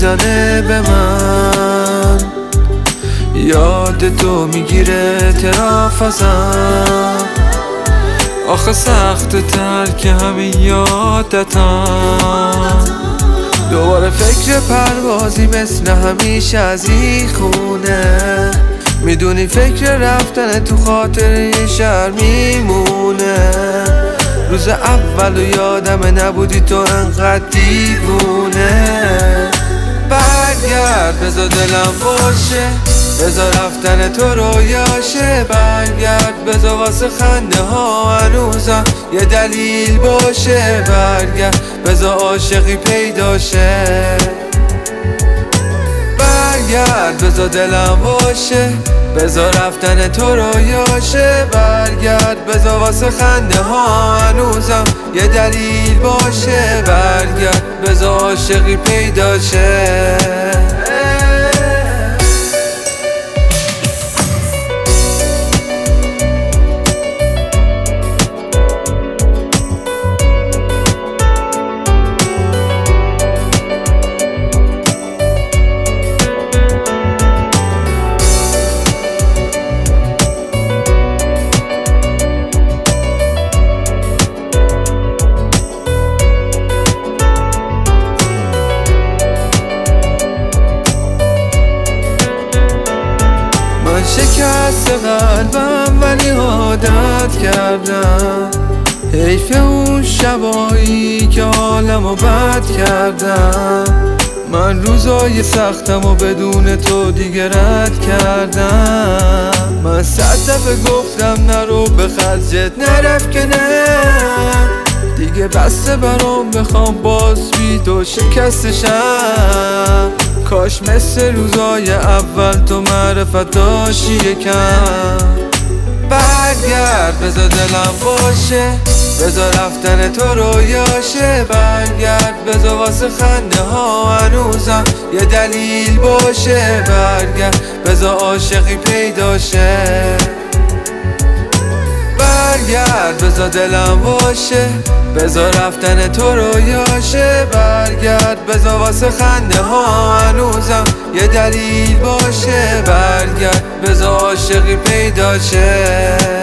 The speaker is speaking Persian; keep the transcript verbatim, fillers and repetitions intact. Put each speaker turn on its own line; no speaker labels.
میزنه به من، یاد تو میگیره تراف ازم. آخه سخت تر که همین یادتم، دوباره فکر پروازی مثل همیشه از این خونه. میدونی فکر رفتن تو خاطر یه شهر میمونه. روز اول و یادم نبودی تو انقدر دیوونه. برگرد بذار دلم باشه، بذار رفتن تو رویاشه. برگرد بذار واسه خنده ها هنوزم یه دلیل باشه. برگرد بذار عاشقی پیداشه. برگرد بذار دلم باشه، بذار رفتن تو رویاشه. برگرد بذار واسه خنده ها هنوزم یه دلیل باشه. برگرد بذار عاشقی پیداشه. شکست قلبم ولی عادت کردم. حیف اون شبایی که حالمو بد کردم. من روزای سختم و بدون تو دیگه رد کردم. من صد دفعه گفتم نرو به خرجت نرفت که نه. دیگه بسته برام بخوام باز بی تو شکستشم. کاش مثل روزای اول تو معرفت داشتی یکم. برگرد بذار دلم باشه، بذار رفتن تو رویاشه. برگرد بذار واسه خنده ها هنوزم یه دلیل باشه. برگرد بذار عاشقی پیداشه. برگرد بذار دلم باشه، بذار رفتن تو رویاشه. برگرد بذار واسه خنده ها هنوزم یه دلیل باشه. برگرد بذار عاشقی پیداشه.